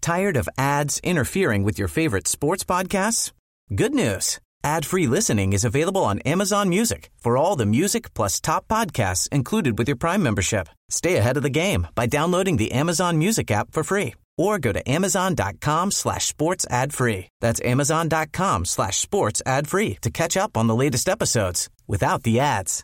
Tired of ads interfering with your favorite sports podcasts? Good news. Ad-free listening is available on Amazon Music for all the music plus top podcasts included with your Prime membership. Stay ahead of the game by downloading the Amazon Music app for free or go to amazon.com/sports ad free. That's amazon.com/sports ad free to catch up on the latest episodes without the ads.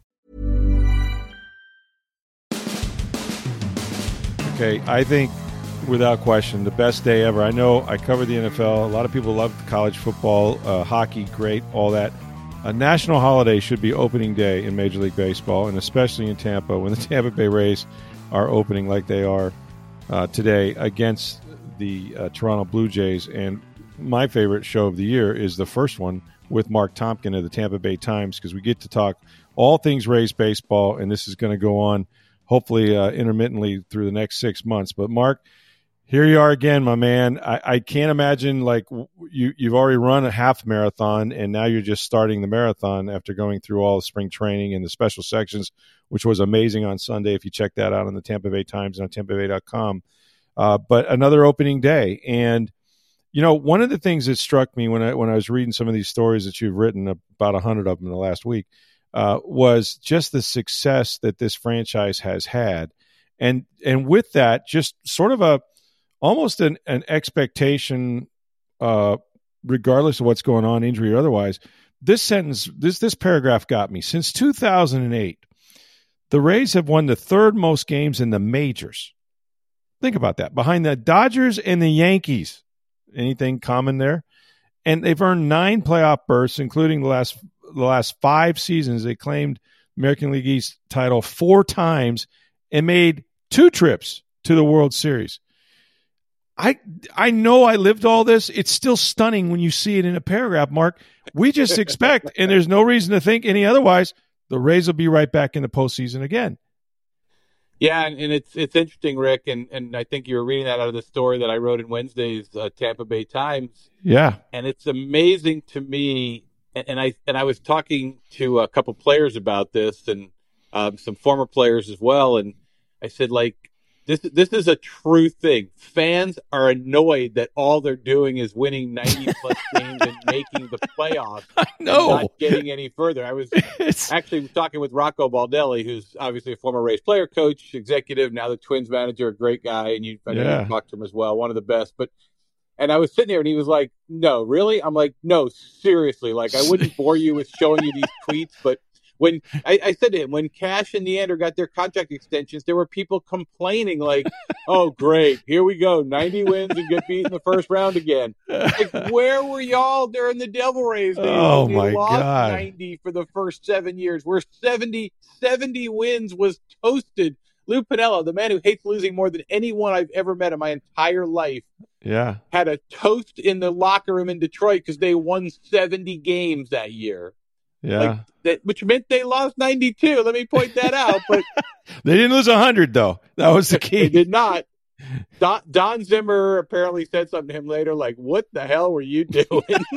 Okay, I think without question the best day ever. I know I covered the NFL. A lot of people love college football, hockey, great, all that. A national holiday should be opening day in Major League Baseball, and especially in Tampa when the Tampa Bay Rays are opening like they are today against the Toronto Blue Jays. And my favorite show of the year is the first one with Mark Tompkin of the Tampa Bay Times, because we get to talk all things Rays baseball, and this is going to go on hopefully intermittently through the next 6 months. But Mark, here you are again, my man. I can't imagine, like, you've already run a half marathon, and now you're just starting the marathon after going through all the spring training and the special sections, which was amazing on Sunday if you check that out on the Tampa Bay Times and on tampabay.com. But another opening day. And, you know, one of the things that struck me when I was reading some of these stories that you've written, about 100 of them in the last week, was just the success that this franchise has had. And with that, just sort of almost an expectation, regardless of what's going on, injury or otherwise. This paragraph got me. Since 2008, the Rays have won the third most games in the majors. Think about that. Behind the Dodgers and the Yankees. Anything common there? And they've earned 9 playoff berths, including the last 5 seasons. They claimed American League East title 4 times and made 2 trips to the World Series. I know I lived all this. It's still stunning when you see it in a paragraph, Mark. We just expect, and there's no reason to think any otherwise, the Rays will be right back in the postseason again. Yeah, and it's interesting, Rick, and I think you were reading that out of the story that I wrote in Wednesday's Tampa Bay Times. Yeah, and it's amazing to me, and I was talking to a couple players about this, and some former players as well, and I said, like, this is a true thing. Fans are annoyed that all they're doing is winning 90-plus games and making the playoffs. I know. And not getting any further. I was actually talking with Rocco Baldelli, who's obviously a former Rays player, coach, executive, now the Twins manager, a great guy, and I know you talked to him as well, one of the best. And I was sitting there, and he was like, "No, really?" I'm like, "No, seriously. Like, I wouldn't bore you with showing you these tweets, but." When I said to him, when Cash and Neander got their contract extensions, there were people complaining like, "Oh, great, here we go, 90 wins and get beat in the first round again." Like, where were y'all during the Devil Rays days? Oh, my lost God. 90 for the first 7 years, where 70 wins was toasted. Lou Piniella, the man who hates losing more than anyone I've ever met in my entire life, had a toast in the locker room in Detroit because they won 70 games that year. Yeah. Which meant they lost 92. Let me point that out. But they didn't lose 100, though. That was the key. They did not. Don Zimmer apparently said something to him later, like, "What the hell were you doing?"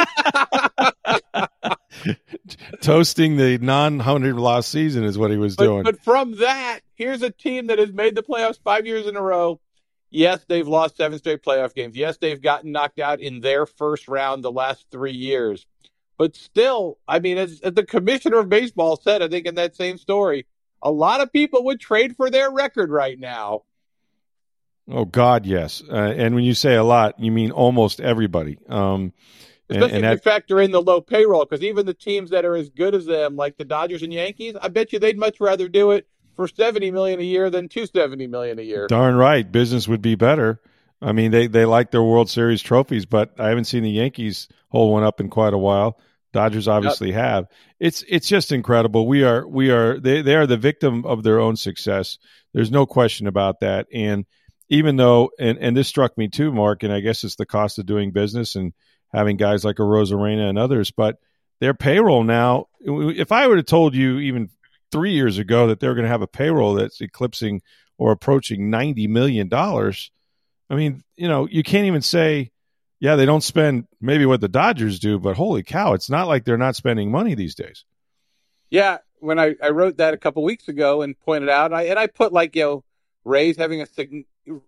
Toasting the non-100 loss season is what he was doing. But from that, here's a team that has made the playoffs 5 years in a row. Yes, they've lost 7 straight playoff games. Yes, they've gotten knocked out in their first round the last 3 years. But still, I mean, as the commissioner of baseball said, I think in that same story, a lot of people would trade for their record right now. Oh, God, yes. And when you say a lot, you mean almost everybody. Especially if you factor in the low payroll, because even the teams that are as good as them, like the Dodgers and Yankees, I bet you they'd much rather do it for $70 million a year than $270 million a year. Darn right. Business would be better. I mean, they like their World Series trophies, but I haven't seen the Yankees hold one up in quite a while. Dodgers obviously have. It's just incredible. They are the victim of their own success. There's no question about that. And even though, and this struck me too, Mark, and I guess it's the cost of doing business and having guys like a Rosarena and others, but their payroll now, if I would have told you even 3 years ago that they're going to have a payroll that's eclipsing or approaching $90 million, I mean, you can't even say, yeah, they don't spend maybe what the Dodgers do, but holy cow, it's not like they're not spending money these days. Yeah, when I wrote that a couple weeks ago and pointed out, I put Rays having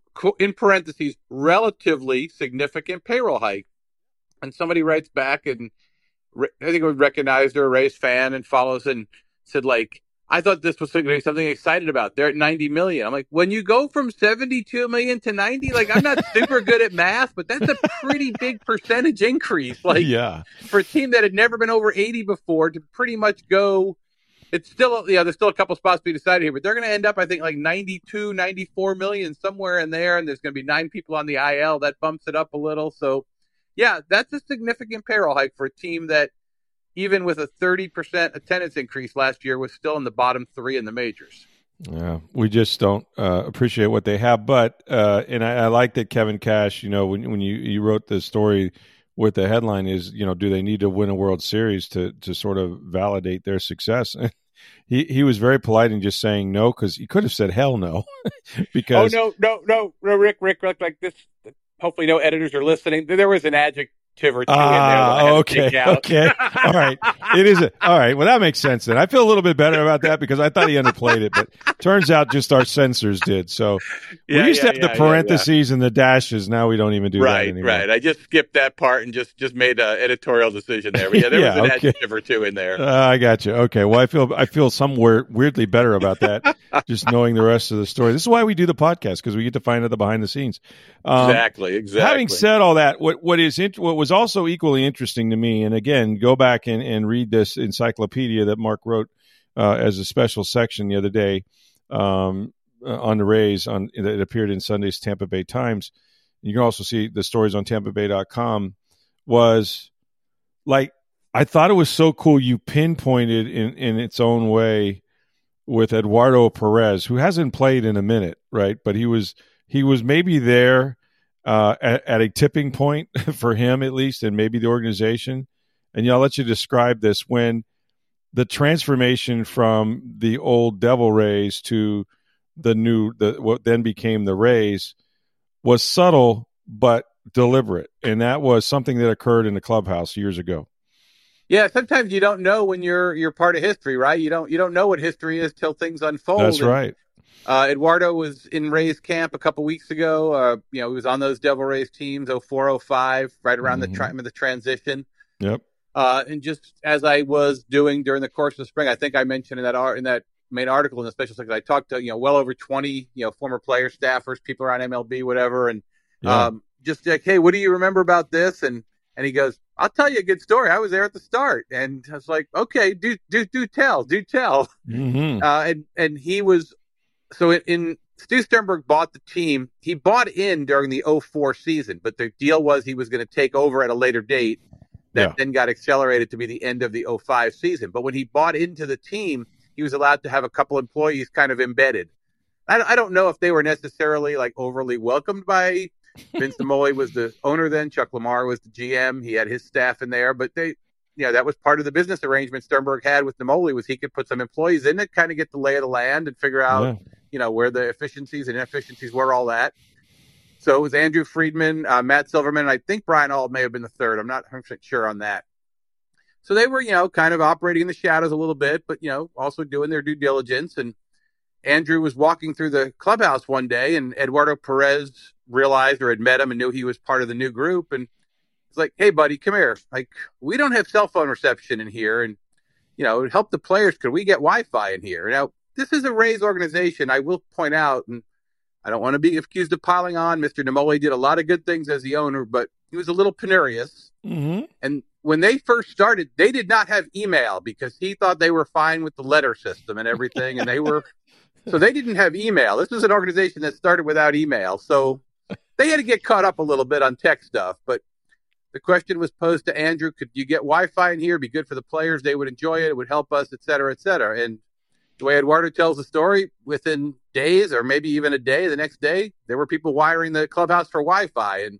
in parentheses, relatively significant payroll hike. And somebody writes back, and I think we recognized they're a Rays fan and follows, and said, like, I thought this was something excited about. They're at 90 million. I'm like, when you go from 72 million to 90, like, I'm not super good at math, but that's a pretty big percentage increase. Like, yeah, for a team that had never been over 80 before to pretty much go, it's still, there's still a couple spots to be decided here, but they're going to end up, I think, like 92, 94 million, somewhere in there. And there's going to be 9 people on the IL. That bumps it up a little. So, yeah, that's a significant payroll hike for a team that, even with a 30% attendance increase last year, was still in the bottom 3 in the majors. Yeah, we just don't appreciate what they have. But and I like that Kevin Cash, when you wrote the story with the headline is, do they need to win a World Series to sort of validate their success? He was very polite in just saying no, because he could have said hell no. Because no, Rick, like this. Hopefully, no editors are listening. There was an adjective or two in there. Okay. All right. It is all right. Well, that makes sense then. I feel a little bit better about that because I thought he underplayed it, but turns out just our censors did. So we used to have the parentheses and the dashes. Now we don't even do that anymore. Right. I just skipped that part and just made an editorial decision there. But there was an adjective or two in there. I got you. Okay. Well, I feel somewhere weirdly better about that. Just knowing the rest of the story. This is why we do the podcast, because we get to find out the behind the scenes. Exactly. Having said all that, what was also equally interesting to me, and again, go back and read this encyclopedia that Mark wrote as a special section the other day on the Rays that appeared in Sunday's Tampa Bay Times. You can also see the stories on TampaBay.com. Was like, I thought it was so cool. You pinpointed in its own way with Eduardo Perez, who hasn't played in a minute, right? But he was maybe there at a tipping point for him, at least, and maybe the organization. And I'll let you describe this, when the transformation from the old Devil Rays to what then became the Rays was subtle but deliberate, and that was something that occurred in the clubhouse years ago. Yeah, sometimes you don't know when you're part of history, right? You don't know what history is till things unfold. That's right. Eduardo was in Rays camp a couple weeks ago. He was on those Devil Rays teams, 04, 05, right around the time of the transition. Yep. And just as I was doing during the course of the spring, I think I mentioned in that main article in the special section, I talked to well over 20 former players, staffers, people around MLB, whatever, and just like, hey, what do you remember about this? And he goes, I'll tell you a good story. I was there at the start. And I was like, okay, do tell. Mm-hmm. And he was, so in Stu Sternberg bought the team. He bought in during the 04 season, but the deal was he was going to take over at a later date that then got accelerated to be the end of the 05 season. But when he bought into the team, he was allowed to have a couple employees kind of embedded. I don't know if they were necessarily like overly welcomed by Vince Naimoli was the owner then. Chuck Lamar was the GM. He had his staff in there, but that was part of the business arrangement Sternberg had with Naimoli, was he could put some employees in it, kind of get the lay of the land and figure out, where the efficiencies and inefficiencies were, all that. So it was Andrew Friedman, Matt Silverman, and I think Brian Auld may have been the third. I'm not 100% sure on that. So they were, kind of operating in the shadows a little bit, but, also doing their due diligence. And Andrew was walking through the clubhouse one day, and Eduardo Perez realized or had met him and knew he was part of the new group. And it's like, hey, buddy, come here. Like, we don't have cell phone reception in here. And, it would help the players. Could we get Wi-Fi in here? Now, this is a Rays organization. I will point out, and I don't want to be accused of piling on. Mr. Naimoli did a lot of good things as the owner, but he was a little penurious. Mm-hmm. And when they first started, they did not have email because he thought they were fine with the letter system and everything. And so they didn't have email. This was an organization that started without email. So they had to get caught up a little bit on tech stuff. But the question was posed to Andrew, could you get Wi-Fi in here? It'd be good for the players. They would enjoy it. It would help us, et cetera, et cetera. And the way Eduardo tells the story, within days or maybe even a day, the next day, there were people wiring the clubhouse for Wi-Fi. And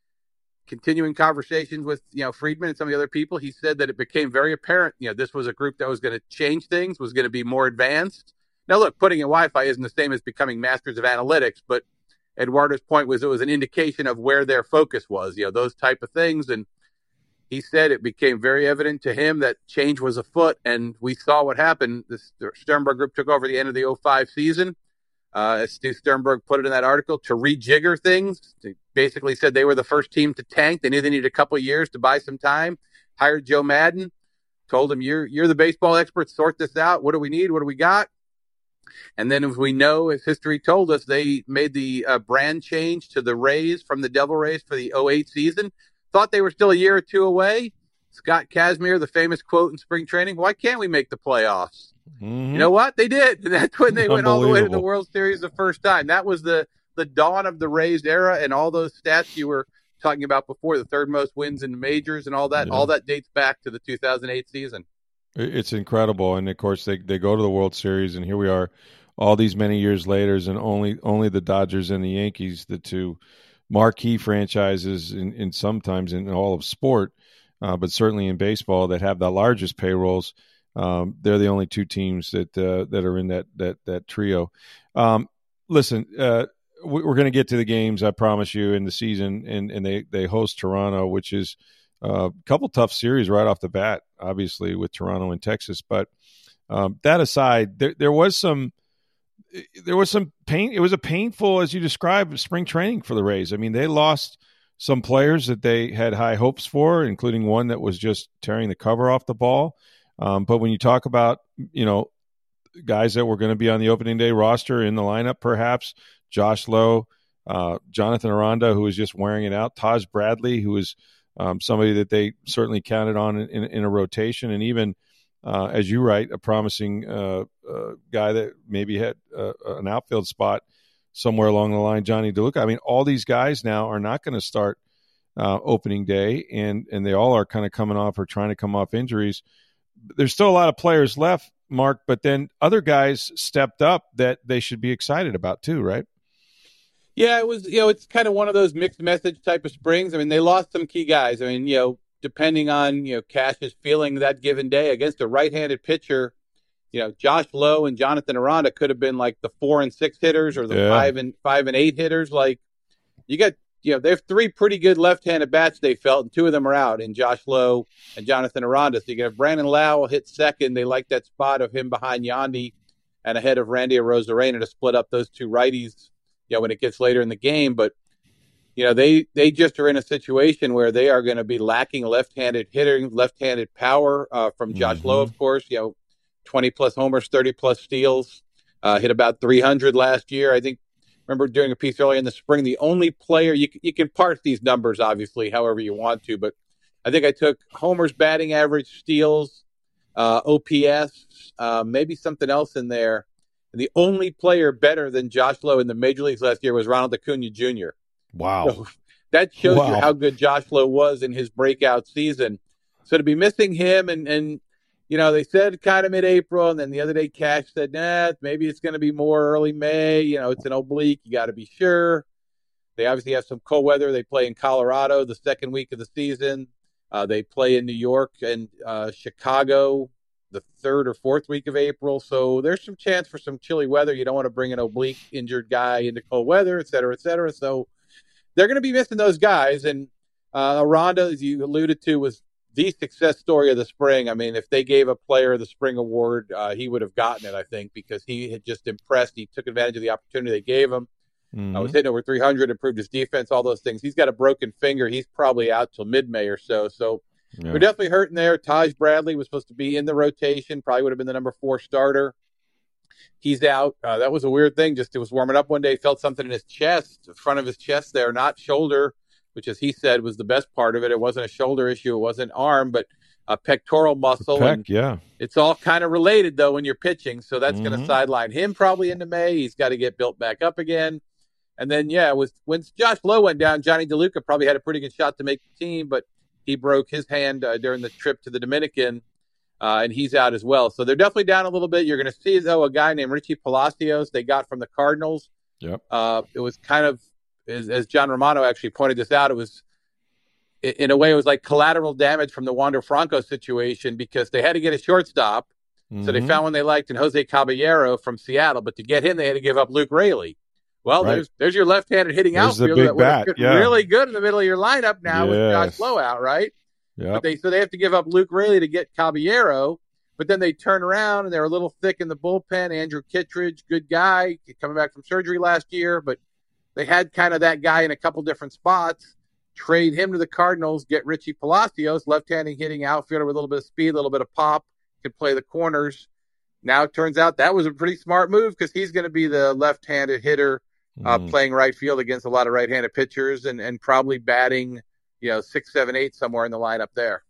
continuing conversations with, Friedman and some of the other people, he said that it became very apparent, this was a group that was going to change things, was going to be more advanced. Now, look, putting in Wi-Fi isn't the same as becoming masters of analytics, but Eduardo's point was it was an indication of where their focus was, those type of things. And he said it became very evident to him that change was afoot, and we saw what happened. The Sternberg group took over the end of the 05 season. as Stu Sternberg put it in that article, to rejigger things. They basically said they were the first team to tank. They knew they needed a couple of years to buy some time. Hired Joe Madden, told him, you're the baseball expert, sort this out. What do we need? What do we got? And then, as we know, as history told us, they made the brand change to the Rays from the Devil Rays for the 2008 season. Thought they were still a year or two away. Scott Kazmir, the famous quote in spring training, why can't we make the playoffs? Mm-hmm. You know what? They did. That's when they went all the way to the World Series the first time. That was the dawn of the Rays era, and all those stats you were talking about before, the third most wins in the majors and all that, all that dates back to the 2008 season. It's incredible. And, of course, they go to the World Series, and here we are all these many years later, and only the Dodgers and the Yankees, the two marquee franchises in sometimes in all of sport, but certainly in baseball, that have the largest payrolls. They're the only two teams that are in that trio. Listen, we're going to get to the games, I promise you, in the season, and they host Toronto, which is a couple tough series right off the bat, obviously, with Toronto and Texas. But that aside, there was some pain. It was a painful, as you described, spring training for the Rays. I mean, they lost some players that they had high hopes for, including one that was just tearing the cover off the ball. But when you talk about, guys that were going to be on the opening day roster in the lineup, perhaps Josh Lowe, Jonathan Aranda, who was just wearing it out, Taj Bradley, who was somebody that they certainly counted on in a rotation, and even, as you write, a promising guy that maybe had an outfield spot somewhere along the line, Johnny DeLuca. I mean, all these guys now are not going to start opening day, and they all are kind of coming off or trying to come off injuries. There's still a lot of players left, Mark, but then other guys stepped up that they should be excited about too, right? Yeah, it was, it's kind of one of those mixed message type of springs. I mean, they lost some key guys. I mean, depending on, Cash's feeling that given day against a right-handed pitcher, Josh Lowe and Jonathan Aranda could have been like the 4 and 6 hitters or the 5 and 8 hitters. Like, you got, they have 3 pretty good left-handed bats, they felt, and 2 of them are out in Josh Lowe and Jonathan Aranda. So you can have Brandon Lau hit second. They like that spot of him behind Yandy and ahead of Randy Arozarena to split up those 2 righties, when it gets later in the game. But, they just are in a situation where they are going to be lacking left-handed hitting, left-handed power from Josh Lowe, of course, 20-plus homers, 30-plus steals, hit about 300 last year. I think, remember doing a piece earlier in the spring, the only player, you can parse these numbers, obviously, however you want to, but I think I took homers, batting average, steals, OPS, maybe something else in there. And the only player better than Josh Lowe in the major leagues last year was Ronald Acuna Jr. Wow. So that shows you how good Josh Lowe was in his breakout season. So to be missing him and they said kind of mid-April, and then the other day Cash said, maybe it's going to be more early May. It's an oblique. You got to be sure. They obviously have some cold weather. They play in Colorado the second week of the season. They play in New York and Chicago the third or fourth week of April. So there's some chance for some chilly weather. You don't want to bring an oblique injured guy into cold weather, et cetera, et cetera. So they're going to be missing those guys. And Aranda, as you alluded to, was the success story of the spring. I mean, if they gave a player the spring award, he would have gotten it, I think, because he had just impressed. He took advantage of the opportunity they gave him. Was hitting over 300, improved his defense, all those things. He's got a broken finger. He's probably out till mid-May or so. So we're definitely hurting there. Taj Bradley was supposed to be in the rotation, probably would have been the number 4 starter. He's out. That was a weird thing. Just it was warming up one day, felt something in his chest, the front of his chest there, not shoulder, which, as he said, was the best part of it. It wasn't a shoulder issue. It wasn't arm, but a pectoral muscle. It's all kind of related, though, when you're pitching. So that's going to sideline him probably into May. He's got to get built back up again. And then, when Josh Lowe went down, Johnny DeLuca probably had a pretty good shot to make the team, but he broke his hand during the trip to the Dominican, and he's out as well. So they're definitely down a little bit. You're going to see, though, a guy named Richie Palacios they got from the Cardinals. It was kind of, as John Romano actually pointed this out, it was, in a way, it was like collateral damage from the Wander Franco situation because they had to get a shortstop. So they found one they liked in Jose Caballero from Seattle, but to get him, they had to give up Luke Raley. Well, there's your left-handed hitting outfielder that would really good in the middle of your lineup now with Josh Lowe out, right? So they have to give up Luke Raley to get Caballero. But then they turn around and they're a little thick in the bullpen. Andrew Kittredge, good guy, coming back from surgery last year, but they had kind of that guy in a couple different spots. Trade him to the Cardinals, get Richie Palacios, left-handed hitting outfielder with a little bit of speed, a little bit of pop, could play the corners. Now it turns out that was a pretty smart move because he's going to be the left-handed hitter playing right field against a lot of right-handed pitchers and probably batting, 6, 7, 8 somewhere in the lineup there.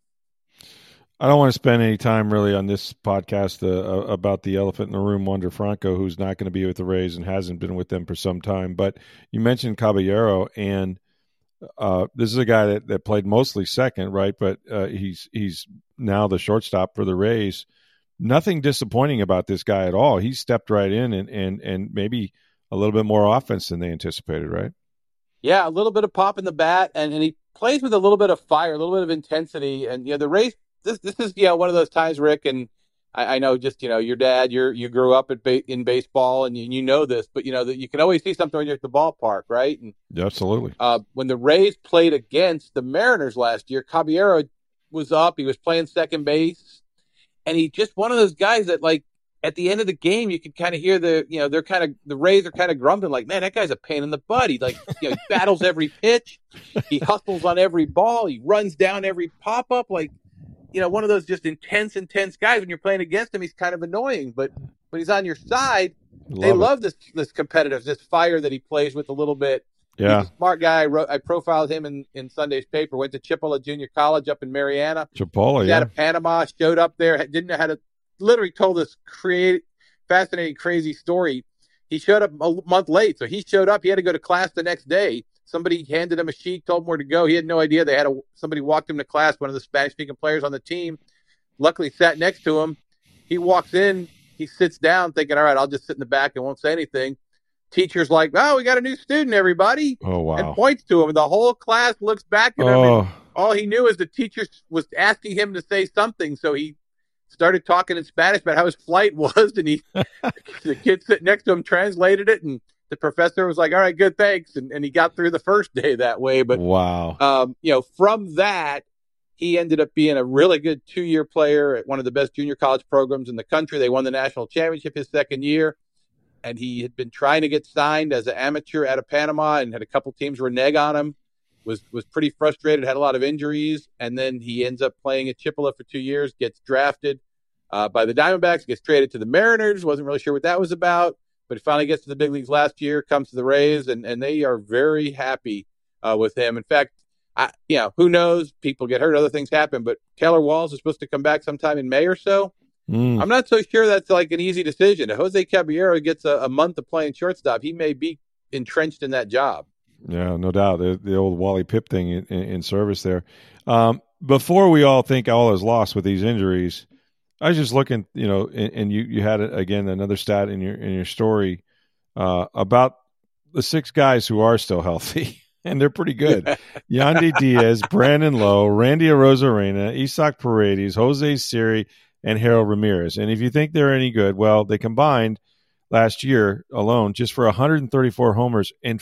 I don't want to spend any time really on this podcast about the elephant in the room, Wander Franco, who's not going to be with the Rays and hasn't been with them for some time. But you mentioned Caballero, and this is a guy that played mostly second, right? But he's now the shortstop for the Rays. Nothing disappointing about this guy at all. He stepped right in and maybe a little bit more offense than they anticipated, right? Yeah, a little bit of pop in the bat, and he plays with a little bit of fire, a little bit of intensity. And the Rays, this is one of those times, Rick, and I know just your dad, you grew up in baseball, and you know this, but that you can always see something when you're at the ballpark, right? And absolutely. When the Rays played against the Mariners last year, Caballero was up. He was playing second base, and he just one of those guys that, like, at the end of the game, you could kind of hear the Rays are kind of grumbling, like, man, that guy's a pain in the butt. He he battles every pitch, he hustles on every ball, he runs down every pop up, like. One of those just intense guys. When you're playing against him, he's kind of annoying. But when he's on your side, they love this competitive, this fire that he plays with a little bit. Yeah. He's a smart guy. I profiled him in Sunday's paper. Went to Chipola Junior College up in Mariana. Chipola, He's out of Panama, showed up there, didn't know how to, literally told this fascinating, crazy story. He showed up a month late. So he showed up. He had to go to class the next day. Somebody handed him a sheet, told him where to go. He had no idea. Somebody walked him to class, one of the Spanish-speaking players on the team. Luckily sat next to him. He walks in. He sits down thinking, all right, I'll just sit in the back and won't say anything. Teacher's like, oh, we got a new student, everybody. Oh, wow. And points to him. The whole class looks back at him. And all he knew is the teacher was asking him to say something. So he started talking in Spanish about how his flight was. And the kid sitting next to him translated it, and the professor was like, all right, good, thanks. And he got through the first day that way. But, wow. From that, he ended up being a really good 2-year player at one of the best junior college programs in the country. They won the national championship his second year. And he had been trying to get signed as an amateur out of Panama and had a couple teams renege on him, was pretty frustrated, had a lot of injuries. And then he ends up playing at Chipola for 2 years, gets drafted by the Diamondbacks, gets traded to the Mariners. Wasn't really sure what that was about. But he finally gets to the big leagues last year, comes to the Rays, and they are very happy with him. In fact, who knows? People get hurt, other things happen. But Taylor Walls is supposed to come back sometime in May or so. I'm not so sure that's like an easy decision. If Jose Caballero gets a month of playing shortstop, he may be entrenched in that job. Yeah, no doubt. The old Wally Pipp thing in service there. Before we all think all is lost with these injuries, I was just looking, and you had again another stat in your story about the 6 guys who are still healthy, and they're pretty good. Yandy Diaz, Brandon Lowe, Randy Arozarena, Isaac Paredes, Jose Siri, and Harold Ramirez. And if you think they're any good, well, they combined last year alone just for 134 homers and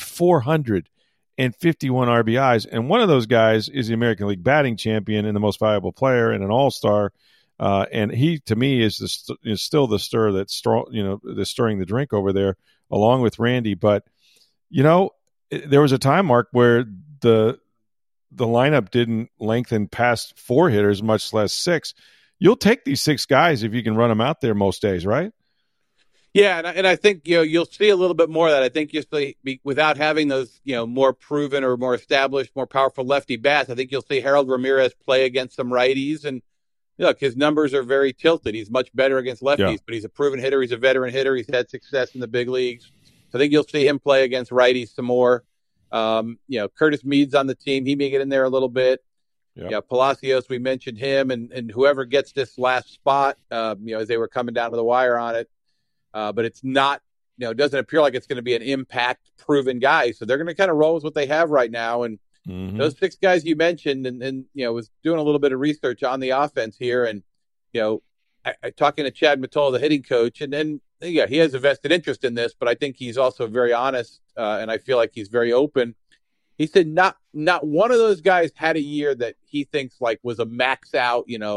451 RBIs. And one of those guys is the American League batting champion and the most valuable player and an all-star. And he, to me, is still the stir that's stirring the drink over there, along with Randy. But there was a time, Mark, where the lineup didn't lengthen past 4 hitters, much less 6. You'll take these 6 guys if you can run them out there most days, right? Yeah, and I think you'll see a little bit more of that. I think you'll see, without having those more proven or more established, more powerful lefty bats, I think you'll see Harold Ramirez play against some righties. And look, his numbers are very tilted. He's much better against lefties, but he's a proven hitter. He's a veteran hitter. He's had success in the big leagues. So I think you'll see him play against righties some more. Curtis Meade's on the team. He may get in there a little bit. Yeah, Palacios, we mentioned him, and whoever gets this last spot, as they were coming down to the wire on it. But it's not, it doesn't appear like it's going to be an impact proven guy. So they're going to kind of roll with what they have right now. And those 6 guys you mentioned, and was doing a little bit of research on the offense here. And, I talking to Chad Mottola, the hitting coach, and he has a vested interest in this, but I think he's also very honest. And I feel like he's very open. He said not one of those guys had a year that he thinks like was a max out,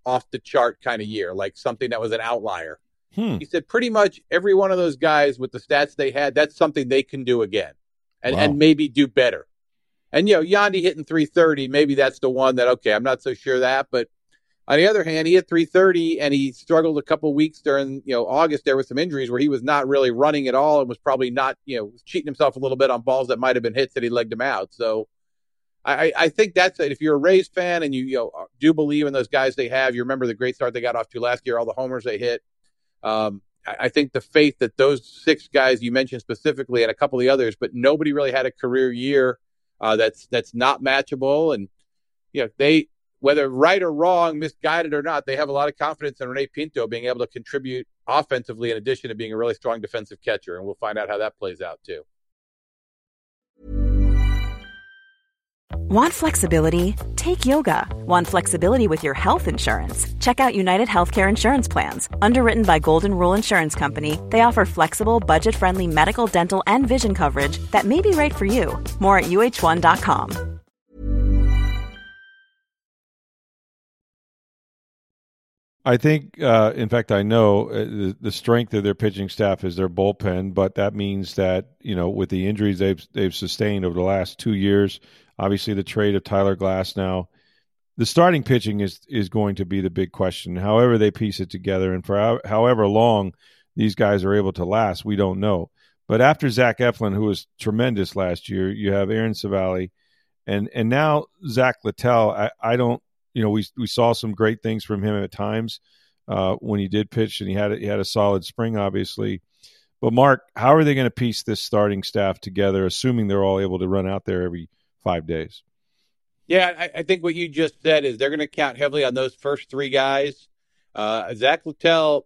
off the chart kind of year, like something that was an outlier. He said pretty much every one of those guys with the stats they had, that's something they can do again and maybe do better. And, Yandy hitting 330, maybe that's the one that, okay, I'm not so sure that. But on the other hand, he hit 330 and he struggled a couple of weeks during, August there with some injuries where he was not really running at all and was probably not, cheating himself a little bit on balls that might have been hits that he legged him out. So I think that's it. If you're a Rays fan and you do believe in those guys they have, you remember the great start they got off to last year, all the homers they hit. I think the faith that those 6 guys you mentioned specifically and a couple of the others, but nobody really had a career year that's not matchable. And they, whether right or wrong, misguided or not, they have a lot of confidence in Rene Pinto being able to contribute offensively in addition to being a really strong defensive catcher. And we'll find out how that plays out too. Want flexibility? Take yoga. Want flexibility with your health insurance? Check out United Healthcare Insurance Plans. Underwritten by Golden Rule Insurance Company, they offer flexible, budget-friendly medical, dental, and vision coverage that may be right for you. More at uh1.com. I think, in fact, I know the strength of their pitching staff is their bullpen, but that means that, with the injuries they've sustained over the last 2 years, obviously the trade of Tyler Glasnow, the starting pitching is going to be the big question. However they piece it together and for however long these guys are able to last, we don't know. But after Zach Eflin, who was tremendous last year, you have Aaron Civale, and now Zach Littell. I don't. We saw some great things from him at times when he did pitch, and he had a solid spring, obviously. But Mark, how are they going to piece this starting staff together, assuming they're all able to run out there every 5 days? Yeah, I think what you just said is they're going to count heavily on those first 3 guys. Zach Littell,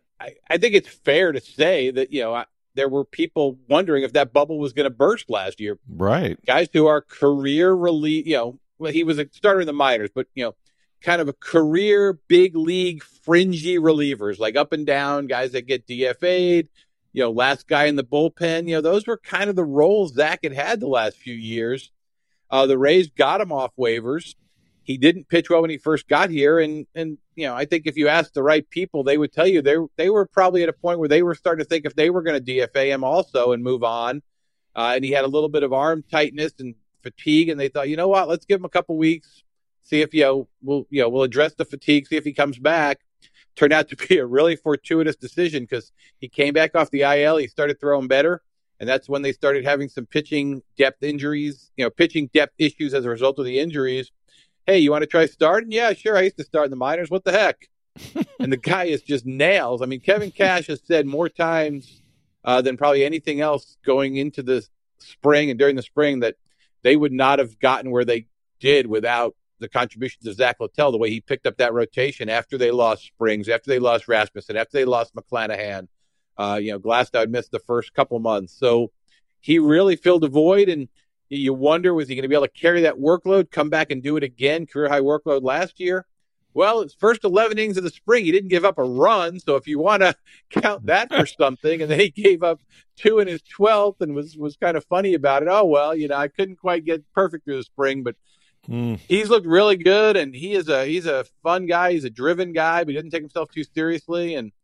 I think it's fair to say that, there were people wondering if that bubble was going to burst last year. Right. Guys who are career relief, he was a starter in the minors, but, kind of a career big league fringy relievers, like up and down guys that get DFA'd, last guy in the bullpen. Those were kind of the roles Zach had the last few years. The Rays got him off waivers. He didn't pitch well when he first got here. And I think if you asked the right people, they would tell you they were probably at a point where they were starting to think if they were going to DFA him also and move on. And he had a little bit of arm tightness and fatigue. And they thought, you know what, let's give him a couple weeks, see if, we'll address the fatigue, see if he comes back. Turned out to be a really fortuitous decision because he came back off the IL. He started throwing better. And that's when they started having some pitching depth injuries, pitching depth issues as a result of the injuries. Hey, you want to try starting? Yeah, sure. I used to start in the minors. What the heck? And the guy is just nails. I mean, Kevin Cash has said more times than probably anything else going into the spring and during the spring that they would not have gotten where they did without the contributions of Zach Littell, the way he picked up that rotation after they lost Springs, after they lost Rasmussen, after they lost McClanahan. Glasnow had missed the first couple months. So he really filled a void, and you wonder, was he going to be able to carry that workload, come back and do it again, career high workload last year? Well, his first 11 innings of the spring, he didn't give up a run. So if you want to count that for something, and then he gave up 2 in his 12th and was kind of funny about it. Oh, well, I couldn't quite get perfect through the spring, but he's looked really good, and he's a fun guy. He's a driven guy, but he doesn't take himself too seriously. And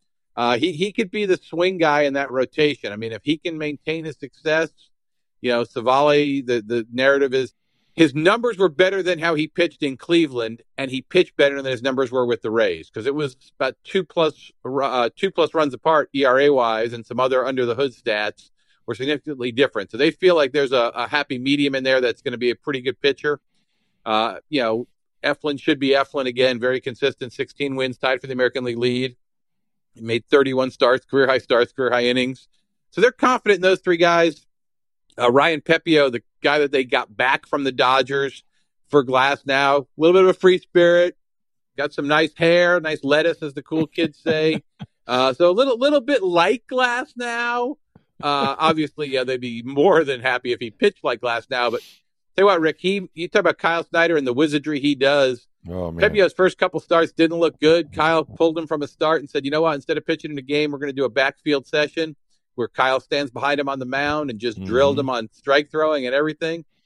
he could be the swing guy in that rotation. I mean, if he can maintain his success, Civale, the narrative is his numbers were better than how he pitched in Cleveland, and he pitched better than his numbers were with the Rays because it was about 2+ runs apart ERA wise, and some other under the hood stats were significantly different. So they feel like there's a happy medium in there that's going to be a pretty good pitcher. Eflin should be Eflin again, very consistent, 16 wins, tied for the American League lead. He made 31 starts, career high innings. So they're confident in those 3 guys. Ryan Pepiot, the guy that they got back from the Dodgers for Glasnow, a little bit of a free spirit, got some nice hair, nice lettuce, as the cool kids say. So a little bit like Glasnow. Obviously, they'd be more than happy if he pitched like Glasnow. But tell you what, Rick, you talk about Kyle Snyder and the wizardry he does. Oh, man. Pepiot's first couple starts didn't look good. Kyle pulled him from a start and said, you know what, instead of pitching in a game, we're going to do a backfield session where Kyle stands behind him on the mound and just drilled him on strike throwing and everything.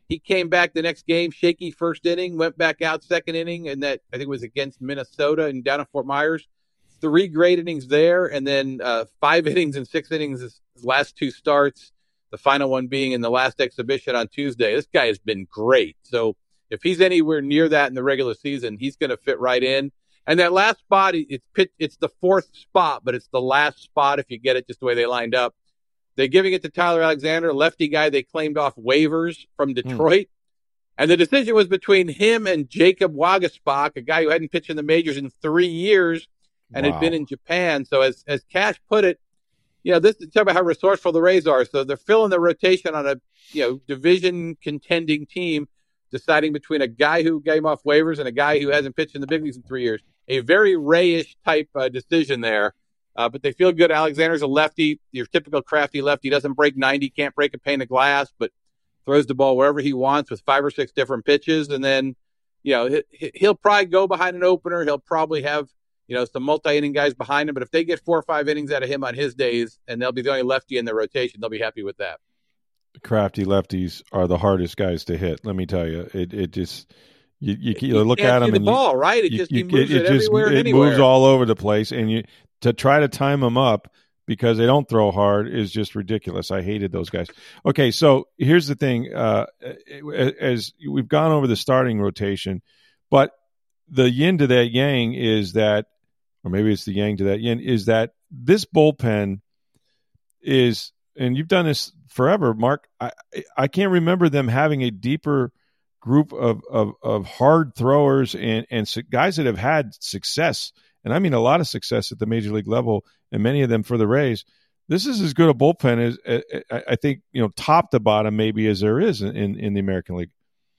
He came back the next game, shaky first inning, went back out second inning, and that I think was against Minnesota and down in Fort Myers. 3 great innings there, and then 5 innings and 6 innings his last 2 starts, the final one being in the last exhibition on Tuesday. This guy has been great. So if he's anywhere near that in the regular season, he's going to fit right in. And that last spot, it's the 4th spot, but it's the last spot if you get it just the way they lined up. They're giving it to Tyler Alexander, a lefty guy they claimed off waivers from Detroit. And the decision was between him and Jacob Waguespack, a guy who hadn't pitched in the majors in 3 years and had been in Japan. So as Cash put it, this is talk about how resourceful the Rays are. So they're filling the rotation on a division contending team, deciding between a guy who came off waivers and a guy who hasn't pitched in the big leagues in 3 years. A very Rayish type decision there. But they feel good. Alexander's a lefty, your typical crafty lefty. Doesn't break 90, can't break a pane of glass, but throws the ball wherever he wants with 5 or 6 different pitches. And then, he'll probably go behind an opener. He'll probably have, some multi-inning guys behind him. But if they get 4 or 5 innings out of him on his days, and they'll be the only lefty in the rotation, they'll be happy with that. Crafty lefties are the hardest guys to hit. Let me tell you, it just you look at them and the ball right. It just moves it everywhere and anywhere. It moves all over the place, and to try to time them up because they don't throw hard is just ridiculous. I hated those guys. Okay, so here's the thing. As we've gone over the starting rotation, but the yin to that yang is that, or maybe it's the yang to that yin, is that this bullpen is, and you've done this forever, Mark, I can't remember them having a deeper group of hard throwers and guys that have had success, and I mean a lot of success at the major league level, and many of them for the Rays. This is as good a bullpen as I think, top to bottom maybe as there is in the American League.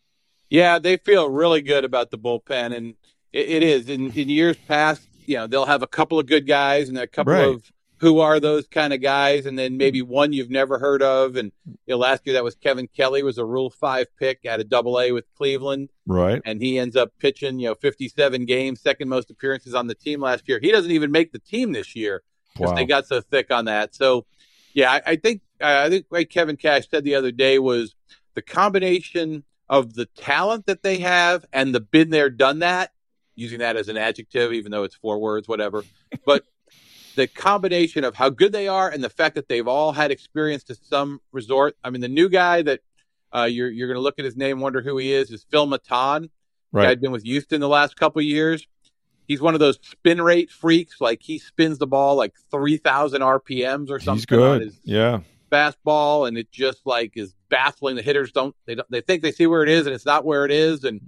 Yeah, they feel really good about the bullpen, and it is. In years past, they'll have a couple of good guys and a couple of who are those kind of guys, and then maybe one you've never heard of. And last year that was Kevin Kelly, was a Rule 5 pick out of Double-A with Cleveland. Right. And he ends up pitching, 57 games, second most appearances on the team last year. He doesn't even make the team this year because they got so thick on that. So, yeah, I think like Kevin Cash said the other day was the combination of the talent that they have and the been there, done that, using that as an adjective, even though it's 4 words, whatever. But the combination of how good they are and the fact that they've all had experience to some resort. I mean, the new guy that you're going to look at his name and wonder who he is Phil Maton. Right. Guy had been with Houston the last couple of years. He's one of those spin rate freaks. Like, he spins the ball like 3,000 RPMs or something. He's good. On his fastball, and it just is baffling. The hitters they think they see where it is, and it's not where it is. And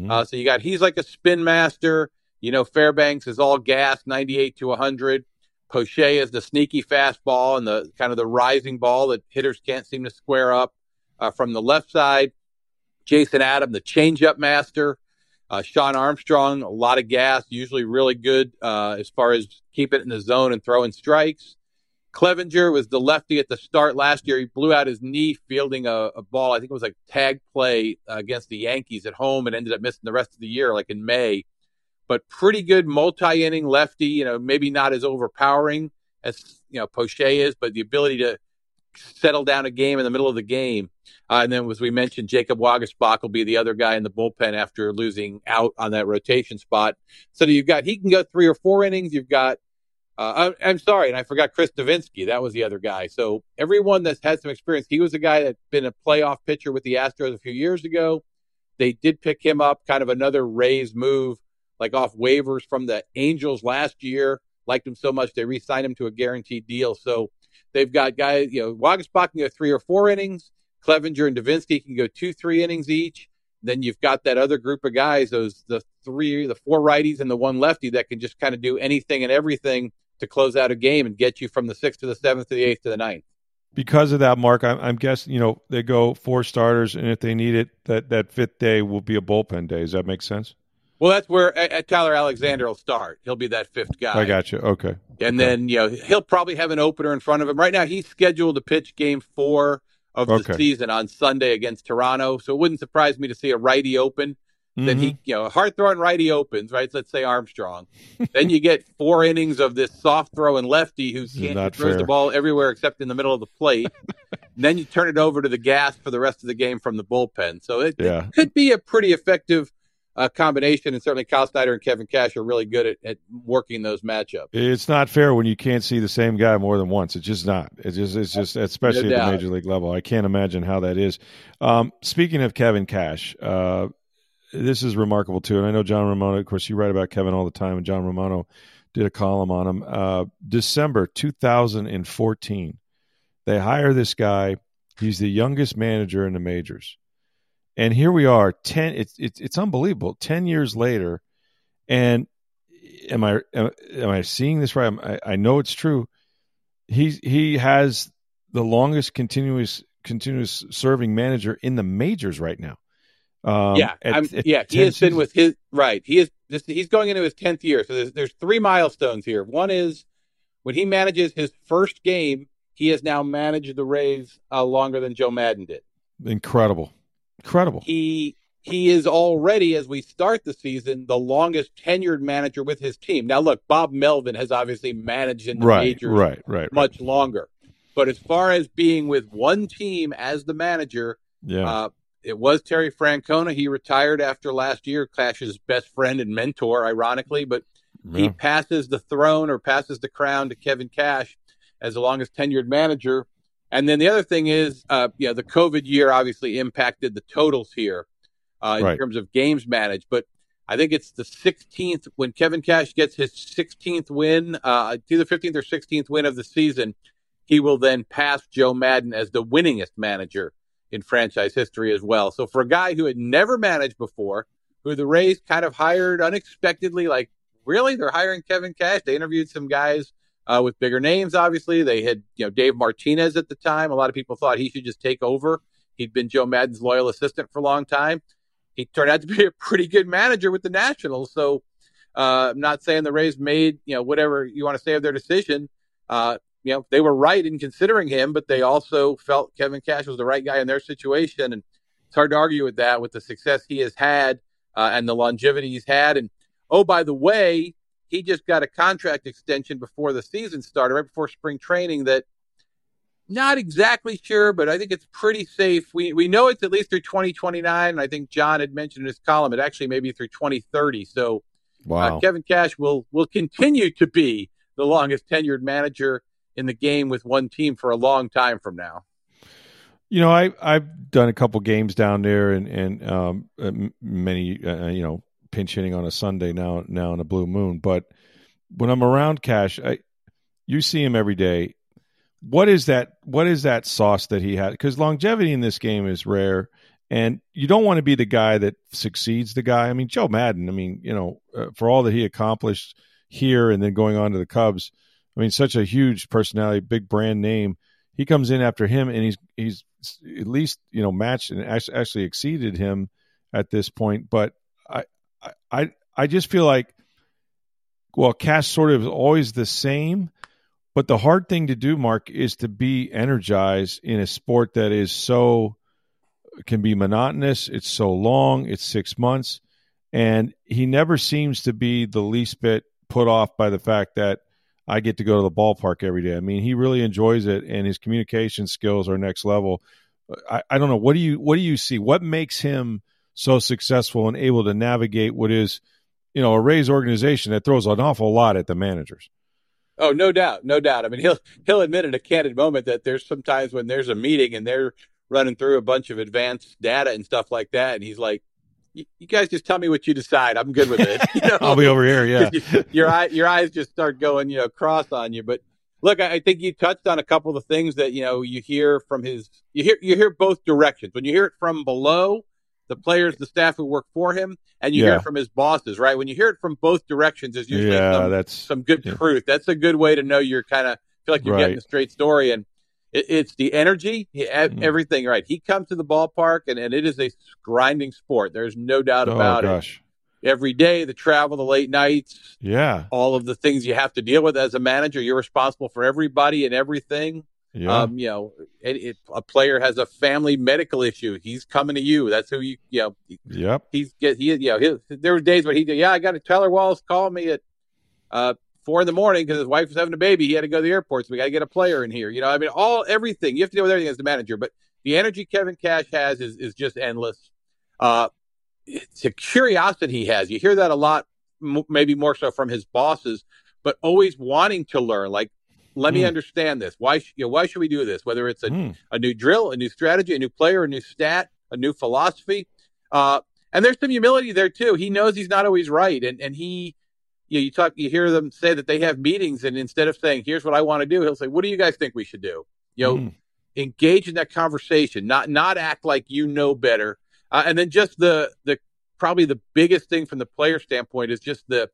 so he's like a spin master. Fairbanks is all gas, 98 to 100. Poche is the sneaky fastball and the kind of the rising ball that hitters can't seem to square up. From the left side, Jason Adam, the changeup master. Sean Armstrong, a lot of gas, usually really good as far as keep it in the zone and throwing strikes. Clevenger was the lefty at the start last year. He blew out his knee fielding a ball. I think it was like tag play against the Yankees at home and ended up missing the rest of the year, like in May. But pretty good multi-inning lefty, maybe not as overpowering as, Poche is, but the ability to settle down a game in the middle of the game. And then, as we mentioned, Jacob Waguespack will be the other guy in the bullpen after losing out on that rotation spot. So he can go 3 or 4 innings. You've got, I'm sorry, and I forgot Chris Davinsky. That was the other guy. So everyone that's had some experience, he was a guy that's been a playoff pitcher with the Astros a few years ago. They did pick him up, kind of another Rays move, like off waivers from the Angels last year. Liked him so much they re-signed him to a guaranteed deal. So they've got guys, Waguespack can go 3 or 4 innings. Clevenger and Davinsky can go 2-3 innings each. Then you've got that other group of guys, the 4 righties and the 1 lefty that can just kind of do anything and everything to close out a game and get you from the 6th to the 7th to the 8th to the 9th. Because of that, Mark, I'm guessing, they go 4 starters, and if they need it, that 5th day will be a bullpen day. Does that make sense? Well, that's where Tyler Alexander will start. He'll be that 5th guy. I got you. Okay. And then, he'll probably have an opener in front of him. Right now, he's scheduled to pitch game 4 of the season on Sunday against Toronto. So it wouldn't surprise me to see a righty open. Then he, a hard throwing righty opens, right? Let's say Armstrong. Then you get 4 innings of this soft throwing lefty who throws the ball everywhere except in the middle of the plate. And then you turn it over to the gas for the rest of the game from the bullpen. So it could be a pretty effective combination, and certainly Kyle Snyder and Kevin Cash are really good at working those matchups. It's not fair when you can't see the same guy more than once. It's just not. It's just especially at the major league level. I can't imagine how that is. Speaking of Kevin Cash, this is remarkable too, and I know John Romano. Of course, you write about Kevin all the time, and John Romano did a column on him. December 2014, they hire this guy. He's the youngest manager in the majors. And here we are, it's unbelievable, 10 years later, and am I seeing this right? I know it's true. He has the longest continuous serving manager in the majors right now. He has been with his right. He's going into his 10th year. So there's 3 milestones here. One is when he manages his first game, he has now managed the Rays longer than Joe Maddon did. Incredible. He is already, as we start the season, the longest tenured manager with his team. Now, look, Bob Melvin has obviously managed in the majors much longer. But as far as being with one team as the manager, it was Terry Francona. He retired after last year, Cash's best friend and mentor, ironically. But he passes the throne or passes the crown to Kevin Cash as the longest tenured manager. And then the other thing is, the COVID year obviously impacted the totals here in terms of games managed. But I think it's the 16th when Kevin Cash gets his 16th win, either 15th or 16th win of the season, he will then pass Joe Maddon as the winningest manager in franchise history as well. So for a guy who had never managed before, who the Rays kind of hired unexpectedly, like, really? They're hiring Kevin Cash? They interviewed some guys with bigger names, obviously. They had, Dave Martinez at the time. A lot of people thought he should just take over. He'd been Joe Maddon's loyal assistant for a long time. He turned out to be a pretty good manager with the Nationals. So I'm not saying the Rays made, whatever you want to say of their decision. They were right in considering him, but they also felt Kevin Cash was the right guy in their situation. And it's hard to argue with that, with the success he has had and the longevity he's had. And, oh, by the way, he just got a contract extension before the season started, right before spring training, that not exactly sure, but I think it's pretty safe. We know it's at least through 2029, and I think John had mentioned in his column it actually may be through 2030. So Kevin Cash will continue to be the longest tenured manager in the game with one team for a long time from now. I've done a couple games down there and many, pinch hitting on a Sunday now on a blue moon. But when I'm around Cash, you see him every day. What is that sauce that he had? Because longevity in this game is rare, and you don't want to be the guy that succeeds the guy. I mean, Joe Maddon, for all that he accomplished here and then going on to the Cubs, such a huge personality, big brand name. He comes in after him, and he's at least, matched and actually exceeded him at this point. But I just feel like, Cash sort of is always the same, but the hard thing to do, Mark, is to be energized in a sport that can be monotonous. It's so long. It's 6 months. And he never seems to be the least bit put off by the fact that I get to go to the ballpark every day. He really enjoys it, and his communication skills are next level. I don't know. What do you see? What makes him so successful and able to navigate what is, a Rays organization that throws an awful lot at the managers? Oh, no doubt. He'll admit in a candid moment that there's some times when there's a meeting and they're running through a bunch of advanced data and stuff like that, and he's like, you guys just tell me what you decide. I'm good with it. I'll be over here. Yeah. Your eyes just start going, cross on you. But look, I think you touched on a couple of the things that, you hear from you hear both directions. When you hear it from below, the players, the staff who work for him, and you hear it from his bosses, right? When you hear it from both directions, there's usually some good truth. That's a good way to know you're kind of feel like you're getting a straight story. And it's the energy, everything, right? He comes to the ballpark, and it is a grinding sport. There's no doubt about it. Every day, the travel, the late nights, all of the things you have to deal with as a manager. You're responsible for everybody and everything. Yeah. A player has a family medical issue. He's coming to you. That's who Yep. There were days when I got Tyler Wallace called me at 4 a.m. because his wife was having a baby. He had to go to the airport, so we got to get a player in here. Everything. You have to deal with everything as the manager. But the energy Kevin Cash has is just endless. It's a curiosity he has. You hear that a lot, maybe more so from his bosses, but always wanting to learn. Like, let me understand this. Why should we do this? Whether it's a new drill, a new strategy, a new player, a new stat, a new philosophy. And there's some humility there too. He knows he's not always right. And he, you hear them say that they have meetings, and instead of saying, here's what I want to do, he'll say, what do you guys think we should do? Engage in that conversation, not act like you know better. And then just the probably the biggest thing from the player standpoint is just the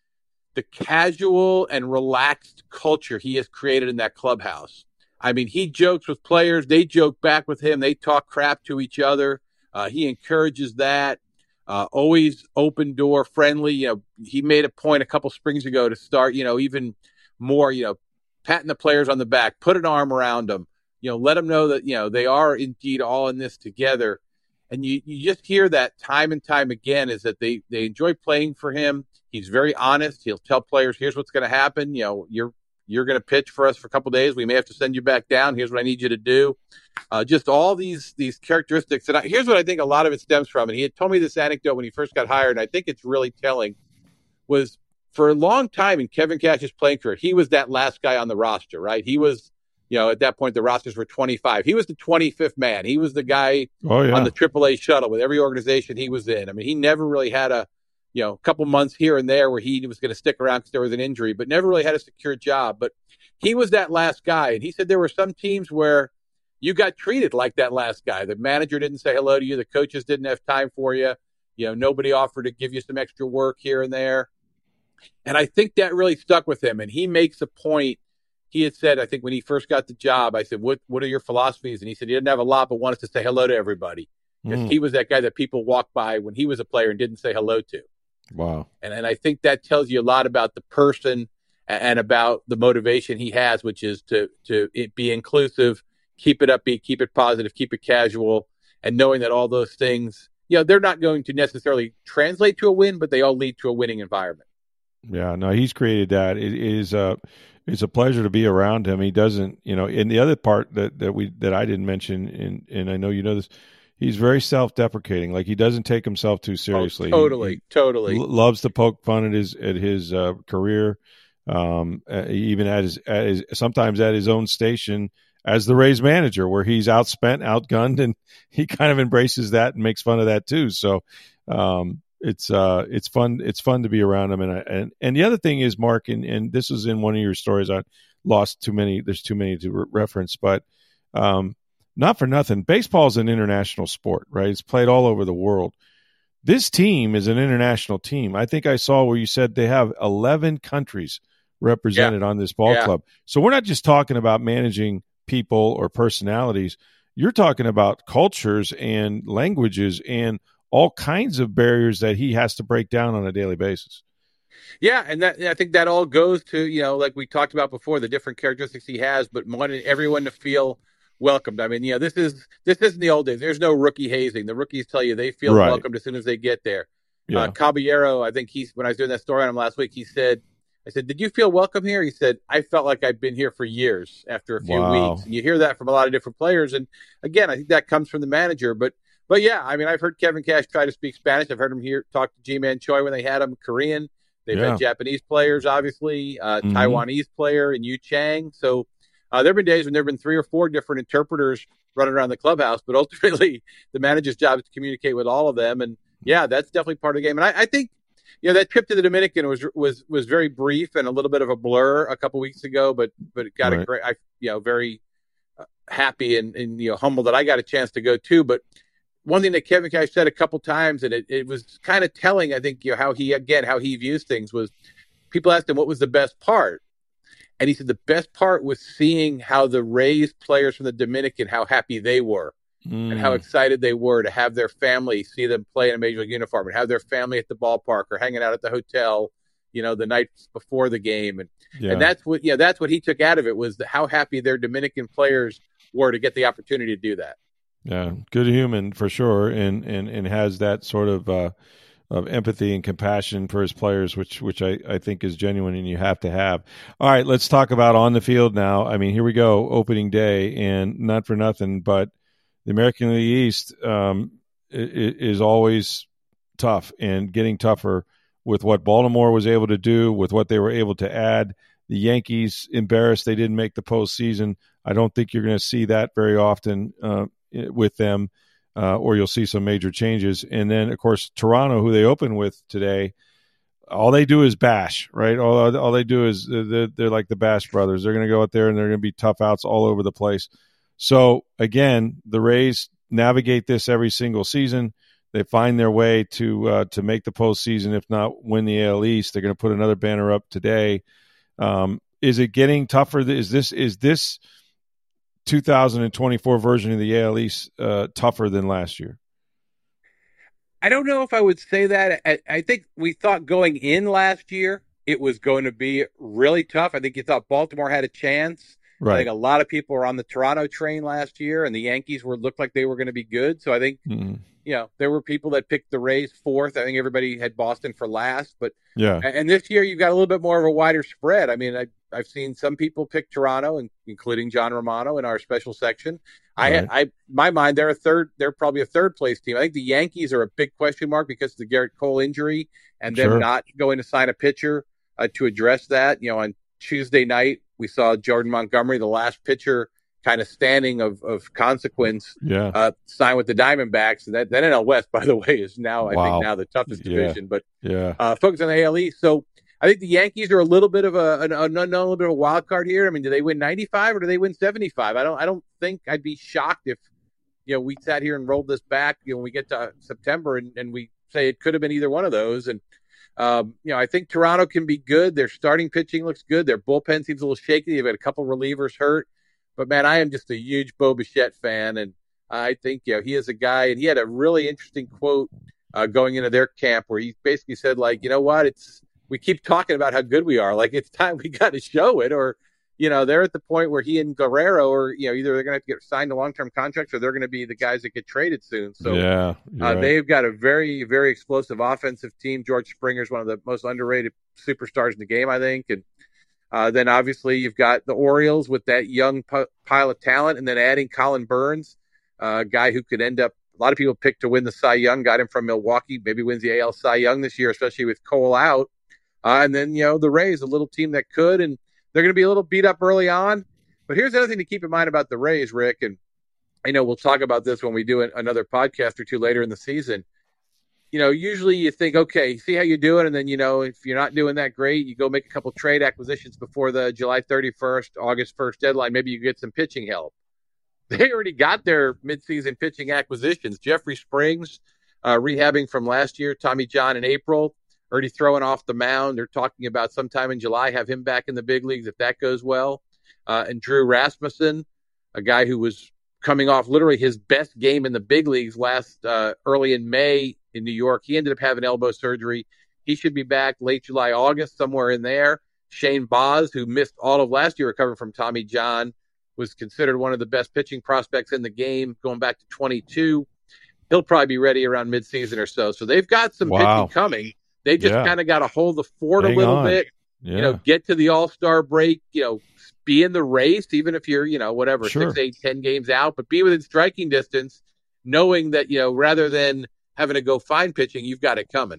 casual and relaxed culture he has created in that clubhouse. I mean, he jokes with players. They joke back with him. They talk crap to each other. He encourages that. Always open door, friendly. He made a point a couple springs ago to start, even more, patting the players on the back, put an arm around them, let them know that, they are indeed all in this together. And you just hear that time and time again, is that they enjoy playing for him. He's very honest. He'll tell players, here's what's going to happen. You're going to pitch for us for a couple of days. We may have to send you back down. Here's what I need you to do. Just all these characteristics. And here's what I think a lot of it stems from. And he had told me this anecdote when he first got hired, and I think it's really telling, was for a long time in Kevin Cash's playing career, he was that last guy on the roster, right? He was, at that point, the rosters were 25. He was the 25th man. He was the guy on the AAA shuttle with every organization he was in. I mean, he never really had a couple months here and there where he was going to stick around because there was an injury, but never really had a secure job. But he was that last guy. And he said there were some teams where you got treated like that last guy. The manager didn't say hello to you. The coaches didn't have time for you. Nobody offered to give you some extra work here and there. And I think that really stuck with him. And he makes a point. He had said, I think when he first got the job, I said, what are your philosophies? And he said he didn't have a lot, but wanted to say hello to everybody. Because he was that guy that people walked by when he was a player and didn't say hello to. Wow. And I think that tells you a lot about the person and about the motivation he has, which is to be inclusive, keep it upbeat, keep it positive, keep it casual, and knowing that all those things, they're not going to necessarily translate to a win, but they all lead to a winning environment. Yeah, no, he's created that. It's a pleasure to be around him. He doesn't, and the other part that I didn't mention, and I know you know this, he's very self-deprecating. Like, he doesn't take himself too seriously. Totally. Loves to poke fun at his career, even at his sometimes at his own station as the Rays manager, where he's outspent, outgunned, and he kind of embraces that and makes fun of that too. So it's fun. It's fun to be around him. And the other thing is, Mark, and this was in one of your stories. I lost too many. There's too many to reference, but. Not for nothing, baseball is an international sport, right? It's played all over the world. This team is an international team. I think I saw where you said they have 11 countries represented on this ball club. So we're not just talking about managing people or personalities. You're talking about cultures and languages and all kinds of barriers that he has to break down on a daily basis. Yeah, and I think that all goes to, like we talked about before, the different characteristics he has, but wanting everyone to feel welcomed. I mean, this isn't the old days. There's no rookie hazing. The rookies tell you they feel welcomed as soon as they get there. Yeah. Caballero, I think when I was doing that story on him last week, I said, did you feel welcome here? He said, I felt like I've been here for years after a few weeks. And you hear that from a lot of different players. And again, I think that comes from the manager. But yeah, I mean, I've heard Kevin Cash try to speak Spanish. I've heard him talk to Ji-Man Choi when they had him, Korean. They've had Japanese players, obiously, Taiwanese player, and Yu Chang. So there have been days when there have been 3 or 4 different interpreters running around the clubhouse, but ultimately the manager's job is to communicate with all of them. And yeah, that's definitely part of the game. And I think, that trip to the Dominican was very brief and a little bit of a blur a couple weeks ago, but it got a great, very happy and humble that I got a chance to go too. But one thing that Kevin Cash said a couple times, and it was kind of telling, I think, how he views things, was people asked him what was the best part. And he said the best part was seeing how the Rays players from the Dominican, how happy they were and how excited they were to have their family see them play in a major league uniform and have their family at the ballpark or hanging out at the hotel, the night before the game. And that's what he took out of it, was how happy their Dominican players were to get the opportunity to do that. Yeah, good human for sure, and has that sort of empathy and compassion for his players, which I think is genuine and you have to have. All right, let's talk about on the field now. I mean, here we go, opening day, and not for nothing, but the American League East is always tough and getting tougher with what Baltimore was able to do, with what they were able to add. The Yankees embarrassed they didn't make the postseason. I don't think you're going to see that very often with them, or you'll see some major changes. And then, of course, Toronto, who they open with today, all they do is bash, right? All they do is they're like the Bash Brothers. They're going to go out there and they're going to be tough outs all over the place. So, again, the Rays navigate this every single season. They find their way to make the postseason, if not win the AL East. They're going to put another banner up today. Is it getting tougher? Is this 2024 version of the AL East tougher than last year? I don't know if I would say that. I think we thought going in last year it was going to be really tough. I think you thought Baltimore had a chance. Right. I think a lot of people were on the Toronto train last year, and the Yankees looked like they were going to be good. So I think there were people that picked the Rays fourth. I think everybody had Boston for last. But and this year you've got a little bit more of a wider spread. I mean, I've seen some people pick Toronto, including John Romano in our special section. My mind, they're probably a third place team. I think the Yankees are a big question mark because of the Garrett Cole injury and them not going to sign a pitcher to address that. On Tuesday night, we saw Jordan Montgomery, the last pitcher kind of standing of consequence, sign with the Diamondbacks. And that NL West, by the way, is now, I think now the toughest division, but focus on the AL East. So I think the Yankees are a little bit of an unknown, a little bit of a wild card here. I mean, do they win 95 or do they win 75? I don't think I'd be shocked if, we sat here and rolled this back, when we get to September and we say it could have been either one of those. And, I think Toronto can be good. Their starting pitching looks good. Their bullpen seems a little shaky. They've got a couple relievers hurt. But, man, I am just a huge Bo Bichette fan, and I think, he is a guy, and he had a really interesting quote going into their camp where he basically said, like, you know what, we keep talking about how good we are. Like, it's time we got to show it, or, they're at the point where he and Guerrero are, either they're going to have to get signed to long-term contracts or they're going to be the guys that get traded soon. So they've got a very, very explosive offensive team. George Springer's one of the most underrated superstars in the game, I think, and then obviously you've got the Orioles with that young pile of talent, and then adding Colin Burns, a guy who could end up, a lot of people picked to win the Cy Young, got him from Milwaukee, maybe wins the AL Cy Young this year, especially with Cole out. And then, the Rays, a little team that could, and they're going to be a little beat up early on. But here's the other thing to keep in mind about the Rays, Rick, and I know we'll talk about this when we do another podcast or two later in the season. Usually you think, okay, see how you're doing, and then, if you're not doing that great, you go make a couple trade acquisitions before the July 31st, August 1st deadline. Maybe you get some pitching help. They already got their midseason pitching acquisitions. Jeffrey Springs, rehabbing from last year, Tommy John in April, already throwing off the mound. They're talking about sometime in July, have him back in the big leagues if that goes well. And Drew Rasmussen, a guy who was coming off literally his best game in the big leagues early in May in New York. He ended up having elbow surgery. He should be back late July, August, somewhere in there. Shane Baz, who missed all of last year recovering from Tommy John, was considered one of the best pitching prospects in the game going back to 22. He'll probably be ready around midseason or so. So they've got some pitching coming. They just kind of got to hold the fort a little bit, get to the All-Star break, be in the race, even if you're, 6, 8, 10 games out, but be within striking distance, knowing that, rather than having to go find pitching, you've got it coming.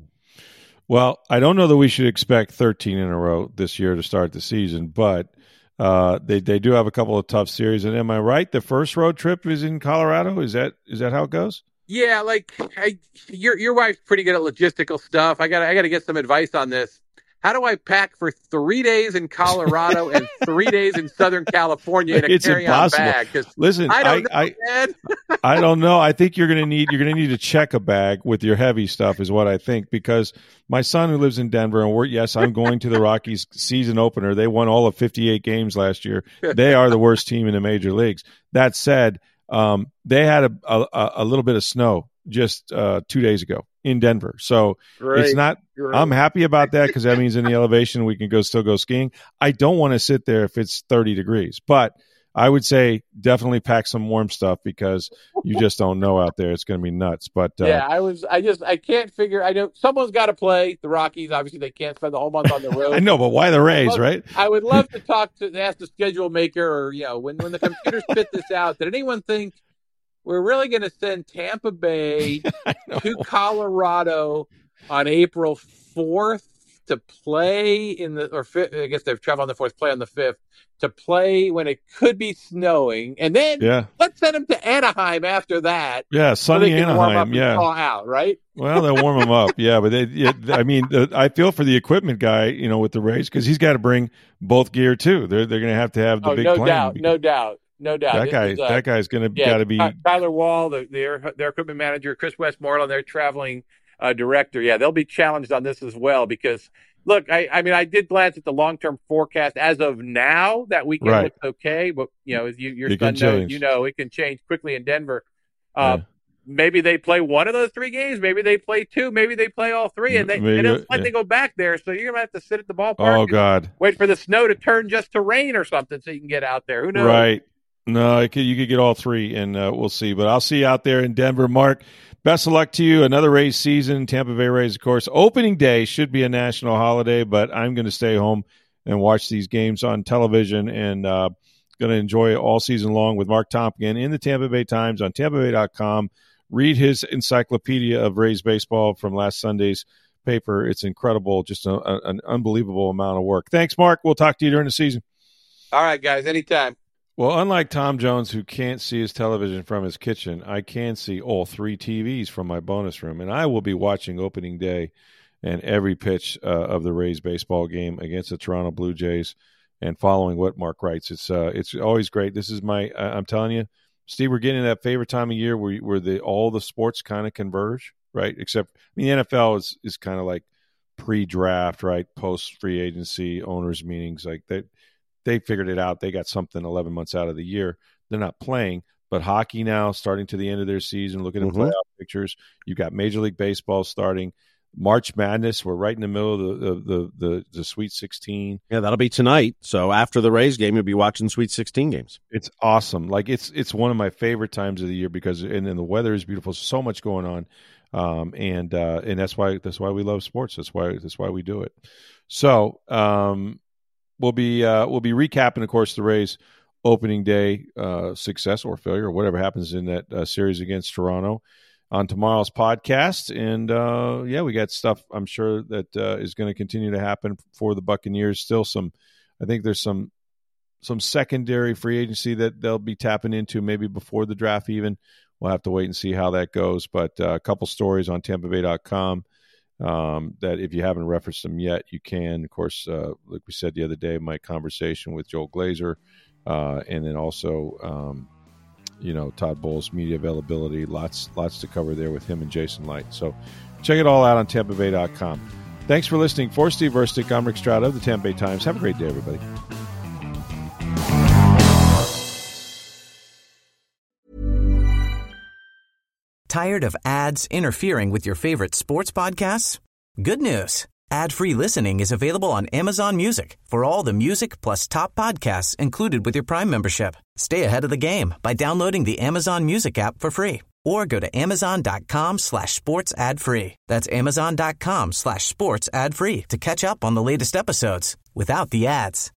Well, I don't know that we should expect 13 in a row this year to start the season, but they do have a couple of tough series. And am I right? The first road trip is in Colorado. Is that how it goes? Yeah, your wife's pretty good at logistical stuff. I got to get some advice on this. How do I pack for 3 days in Colorado and 3 days in Southern California in a carry-on bag? Listen, I don't know. I think you're gonna need to check a bag with your heavy stuff, is what I think, because my son who lives in Denver, and I'm going to the Rockies season opener. They won all of 58 games last year. They are the worst team in the major leagues. That said, they had a little bit of snow just 2 days ago in Denver. So it's not. I'm happy about that because that means in the elevation we can still go skiing. I don't want to sit there if it's 30 degrees, but I would say definitely pack some warm stuff because you just don't know out there. It's going to be nuts. But I can't figure. I know someone's got to play the Rockies. Obviously, they can't spend the whole month on the road. I know, but why the Rays, right? I would love to ask the schedule maker, or when the computer spit this out. Did anyone think we're really going to send Tampa Bay to Colorado on April 4th to play I guess they've traveled on the 4th, play on the 5th, to play when it could be snowing, and then let's send them to Anaheim after that. Yeah, sunny Anaheim. Thaw out, right? Well, they'll warm them up. Yeah, but I feel for the equipment guy, with the Rays because he's got to bring both gear too. They're going to have the big plane. No doubt. That guy's going to got to be Tyler Wall, their equipment manager, Chris Westmoreland, their traveling director. Yeah, they'll be challenged on this as well because. Look, I did glance at the long-term forecast as of now. That weekend looks okay, but as your son knows, it can change quickly in Denver. Maybe they play one of those 3 games. Maybe they play 2. Maybe they play all 3, and they go back there. So you're gonna have to sit at the ballpark. Oh God! Wait for the snow to turn just to rain or something, so you can get out there. Who knows? Right? No, you could get all 3, and we'll see. But I'll see you out there in Denver, Mark. Best of luck to you. Another Rays season. Tampa Bay Rays, of course. Opening day should be a national holiday, but I'm going to stay home and watch these games on television and going to enjoy it all season long with Mark Tompkin in the Tampa Bay Times on TampaBay.com. Read his encyclopedia of Rays baseball from last Sunday's paper. It's incredible. Just an unbelievable amount of work. Thanks, Mark. We'll talk to you during the season. All right, guys. Anytime. Well, unlike Tom Jones, who can't see his television from his kitchen, I can see all 3 TVs from my bonus room, and I will be watching opening day and every pitch of the Rays baseball game against the Toronto Blue Jays and following what Mark writes. It's always great. This is I'm telling you, Steve, we're getting that favorite time of year where all the sports kind of converge, right? Except the NFL is kind of like pre-draft, right? Post-free agency, owners' meetings, like that. They figured it out. They got something 11 months out of the year. They're not playing, but hockey now starting to the end of their season, looking at playoff pictures. You've got Major League Baseball starting. March Madness, we're right in the middle of the Sweet 16. Yeah, that'll be tonight. So after the Rays game, you'll be watching Sweet 16 games. It's awesome. Like it's one of my favorite times of the year because and the weather is beautiful. So much going on, and that's why we love sports. That's why we do it. So. We'll be recapping, of course, the Rays' opening day success or failure or whatever happens in that series against Toronto on tomorrow's podcast. And, we got stuff I'm sure that is going to continue to happen for the Buccaneers. Still I think there's some secondary free agency that they'll be tapping into maybe before the draft even. We'll have to wait and see how that goes. But a couple stories on TampaBay.com. That if you haven't referenced them yet, you can. Of course, like we said the other day, my conversation with Joel Glazer, and then also, Todd Bowles' media availability. Lots to cover there with him and Jason Light. So check it all out on TampaBay.com. Thanks for listening. For Steve Verstic, I'm Rick Stroud of the Tampa Bay Times. Have a great day, everybody. Tired of ads interfering with your favorite sports podcasts? Good news. Ad-free listening is available on Amazon Music for all the music plus top podcasts included with your Prime membership. Stay ahead of the game by downloading the Amazon Music app for free or go to amazon.com/sports ad free. That's amazon.com/sports ad free to catch up on the latest episodes without the ads.